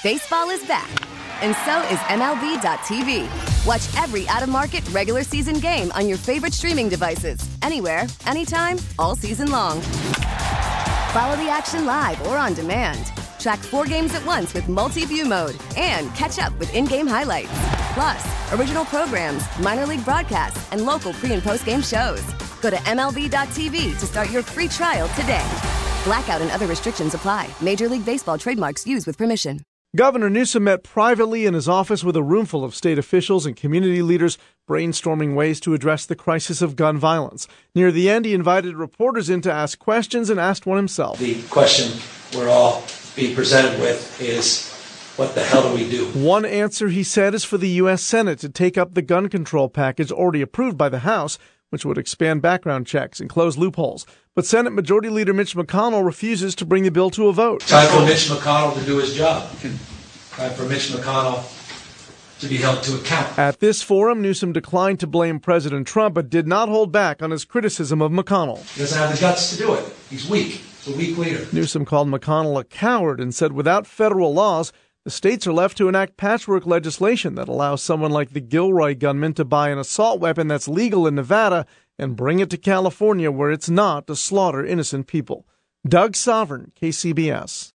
Baseball is back, and so is MLB.tv. Watch every out-of-market regular season game on your favorite streaming devices, anywhere, anytime, all season long. Follow the action live or on demand. Track 4 games at once with multi-view mode and catch up with in-game highlights. Plus, original programs, minor league broadcasts, and local pre- and post-game shows. Go to MLB.tv to start your free trial today. Blackout and other restrictions apply. Major League Baseball trademarks used with permission. Governor Newsom met privately in his office with a roomful of state officials and community leaders brainstorming ways to address the crisis of gun violence. Near the end, he invited reporters in to ask questions and asked one himself. The question we're all being presented with is, what the hell do we do? One answer, he said, is for the U.S. Senate to take up the gun control package already approved by the House, which would expand background checks and close loopholes. But Senate Majority Leader Mitch McConnell refuses to bring the bill to a vote. Time for Mitch McConnell to do his job. Time for Mitch McConnell to be held to account. At this forum, Newsom declined to blame President Trump, but did not hold back on his criticism of McConnell. He doesn't have the guts to do it. He's weak. He's a weak leader. Newsom called McConnell a coward and said without federal laws, the states are left to enact patchwork legislation that allows someone like the Gilroy gunman to buy an assault weapon that's legal in Nevada and bring it to California where it's not, to slaughter innocent people. Doug Sovereign, KCBS.